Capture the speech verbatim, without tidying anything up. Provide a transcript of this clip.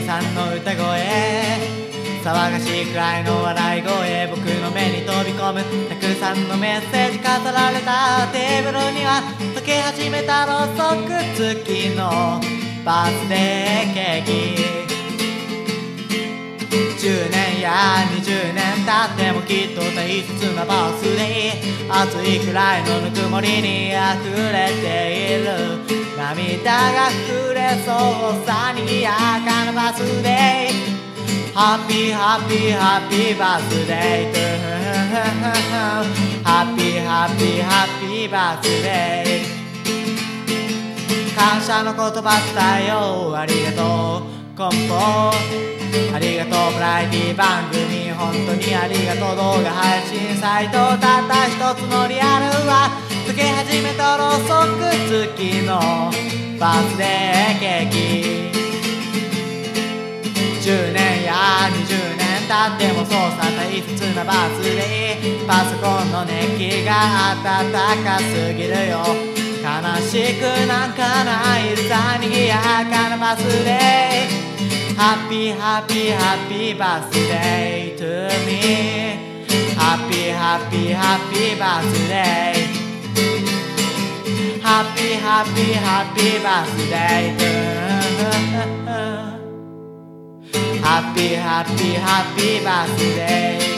さんの歌声、騒がしいくらいの笑い声、僕の目に飛び込むたくさんのメッセージ飾られたテーブルには溶け始めたろうそく付きのバースデーケーキ。じゅうねんやにじゅうねん経ってもきっと大切なバースデー、暑いくらいのぬくもりに溢れている、涙が溢れそうさにやかなバースデー、ハッピーハッピーハッピーバースデートゥーハッピーハッピーハッピーバースデー、感謝の言葉伝えよう、ありがとうコンポ、ありがとうバラエティ番組、本当にありがとう動画配信サイト、たった一つのリアルは溶け始めたろうそく付きのバースデーケーキ。じゅうねんやにじゅうねん経ってもそうさ大切なバースデー、パソコンの熱気が温かすぎるよ、悲しくなんかないさにやかなバースデー、Happy happy happy birthday to me, Happy happy happy birthday, Happy happy happy birthday to Happy happy happy birthday